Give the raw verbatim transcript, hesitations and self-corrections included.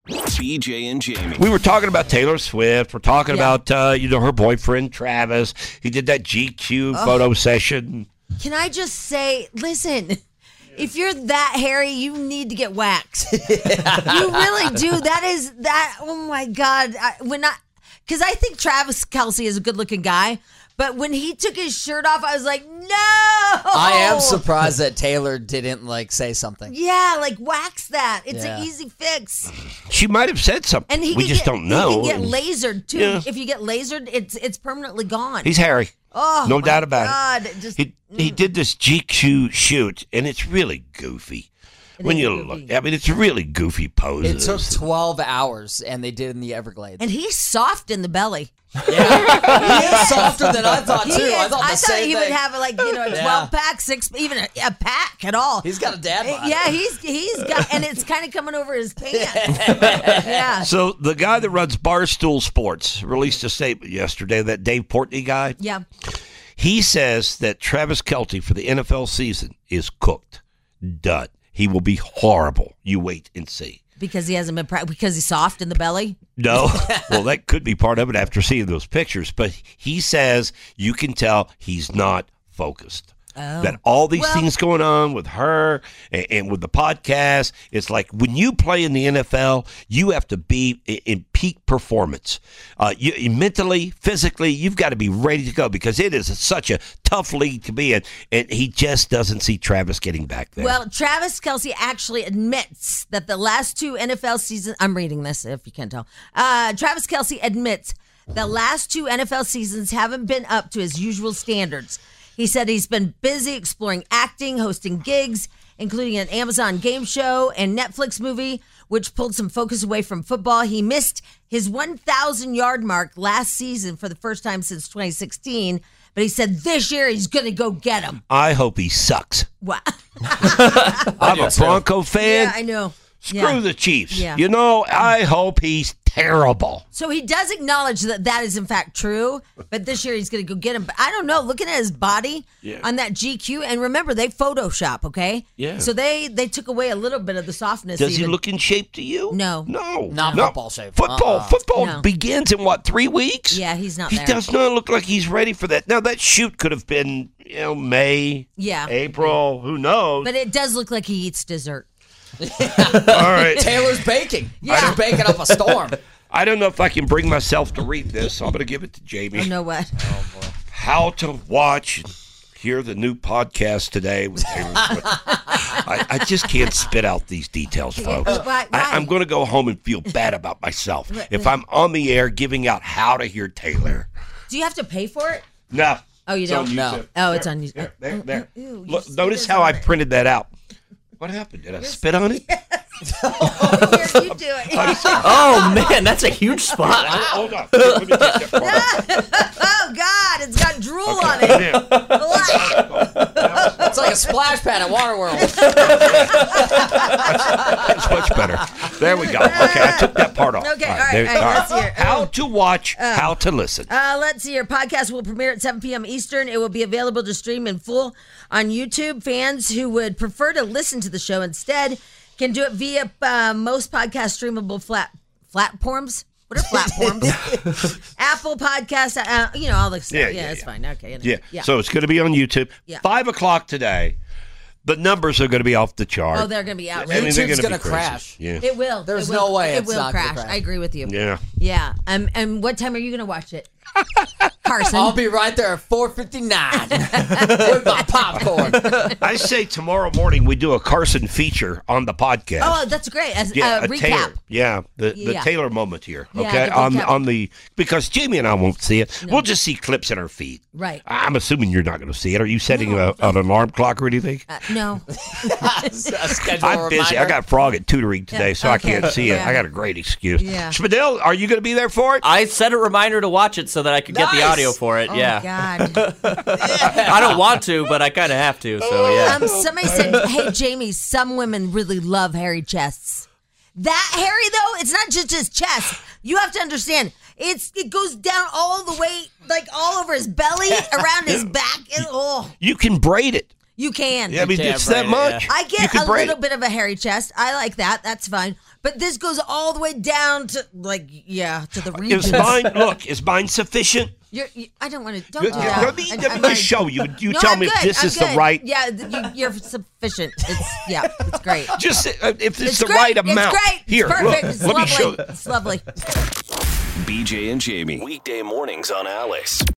B J and Jamie. We were talking about Taylor Swift. We're talking Yeah. about, uh, you know, her boyfriend, Travis. He did that G Q oh. photo session. Can I just say, listen, if you're that hairy, you need to get waxed. You really do. That is that. Oh my God. I, when I, because I think Travis Kelce is a good looking guy. But when he took his shirt off, I was like, no. I am surprised that Taylor didn't like say something. Yeah, like wax that. It's Yeah. an easy fix. She might have said something. And he we can just get, don't know. He can get lasered too. Yeah. If you get lasered, it's it's permanently gone. He's hairy. Oh, no my doubt about God. it. Just, he he did this G Q shoot, and it's really goofy. It when is you goofy. look, I mean, it's really goofy poses. It took twelve hours, and they did in the Everglades. And he's soft in the belly. Yeah, he is softer than I thought too. He is. I thought the I thought same he thing. would have like you know a Yeah. twelve pack, six, even a, a pack at all. He's got a dad bod. Yeah, he's he's got, and it's kind of coming over his pants. Yeah. So the guy that runs Barstool Sports released a statement yesterday. That Dave Portnoy guy. Yeah. He says that Travis Kelce for the N F L season is cooked, done. He will be horrible. You wait and see. Because he hasn't been pra- because he's soft in the belly. No. Well, that could be part of it after seeing those pictures. But he says you can tell he's not focused. Oh. That all these Well- things going on with her and, and with the podcast, it's like when you play in the N F L, you have to be in, in peak performance. Uh, you, you mentally, physically, you've got to be ready to go because it is such a tough league to be in. And he just doesn't see Travis getting back there. Well, Travis Kelce actually admits that the last two N F L seasons, I'm reading this if you can't tell. Uh, Travis Kelce admits the last two N F L seasons haven't been up to his usual standards. He said he's been busy exploring acting, hosting gigs, including an Amazon game show and Netflix movie, which pulled some focus away from football. He missed his one thousand yard mark last season for the first time since twenty sixteen, but he said this year he's going to go get him. I hope he sucks. Wow. I'm a Bronco fan. Yeah, I know. Screw Yeah. the Chiefs. Yeah. You know, I hope he's terrible. So he does acknowledge that that is in fact true, but this year he's going to go get him. But I don't know. Looking at his body Yeah. on that G Q, and remember they Photoshop, okay? Yeah. So they they took away a little bit of the softness. Does he even. look in shape to you? No. No. Not No. football shape. Football. Uh-uh. Football No. begins in what, three weeks? Yeah, he's not He there. does not look like he's ready for that. Now, that shoot could have been, you know, May, Yeah. April, who knows? But it does look like he eats dessert. All right. Taylor's baking. Yeah. He's baking up a storm. I don't know if I can bring myself to read this, so I'm going to give it to Jamie. You know what? How to watch and hear the new podcast today with Taylor Swift. I, I just can't spit out these details, folks. Why- why? I, I'm going to go home and feel bad about myself if I'm on the air giving out how to hear Taylor. Do you have to pay for it? No. Oh, you It's don't? on No. YouTube. Oh, it's on you. There, there, there. Ew, you Look, spit notice this how on I it. printed that out. What happened? Did I spit on it? Here, you do it. Oh, man, that's a huge spot. Hold on. Let me take that part out. Oh God, it's got drool on it. There. It's like a splash pad at Waterworld. That's much better. There we go. Okay, I took that part off. Okay, all right, there- all right, let's hear it. How to watch, how to listen. Uh, let's see. Your podcast will premiere at seven p.m. Eastern. It will be available to stream in full on YouTube. Fans who would prefer to listen to the show instead can do it via uh, most podcast streamable flat platforms. What are platforms? Apple Podcasts. Uh, you know all the stuff. Yeah, Yeah, yeah, it's yeah. fine. Okay. Yeah. Yeah. So it's going to be on YouTube. Yeah. Five o'clock today. The numbers are going to be off the chart. Oh, they're going to be I outrageous. mean, they're YouTube's gonna gonna be crazy. crash. Yeah. It will. There's It will. no way it it's will not gonna crash. crash. I agree with you. Yeah. Yeah. Um, and what time are you going to watch it, Carson? I'll be right there at four fifty-nine with my popcorn. I say tomorrow morning we do a Carson feature on the podcast. Oh, that's great. As yeah, uh, a recap. Taylor. Yeah, the, the Yeah. Taylor moment here. Yeah, Okay, the on recap. on the because Jamie and I won't see it. We'll just see clips in our feed. Right. I'm assuming you're not going to see it. Are you setting No. a, an alarm clock or anything? Uh, no. A schedule I'm busy. reminder. I got frog at tutoring today, Yeah, so I okay. can't see it. Yeah. I got a great excuse. Yeah. Spadil, are you going to be there for it? I set a reminder to watch it so that I could get the Nice. audio for it. Oh, yeah. God. I don't want to, but I kind of have to. So yeah. Um, somebody said, hey, Jamie, some women really love hairy chests. That hairy, though, it's not just his chest. You have to understand, it's it goes down all the way, like all over his belly, around his back. And, oh, You can braid it. You can. Yeah, I mean, can't it's that braid it, much. yeah. I You get can a braid little it. bit of a hairy chest. I like that. That's fine. But this goes all the way down to, like, yeah, to the regions. Is mine, look, is mine sufficient? You're, you, I don't want to. Don't Let do that. me, I- let I'm me like- show you. You No, tell I'm me if good. this I'm is good. the right. Yeah, th- you, you're sufficient. It's yeah, it's great. Just uh, if it's, It's the great. right amount. It's great. Here, it's perfect. look. It's let lovely. me show you. It's lovely. B J and Jamie. Weekday mornings on Alice.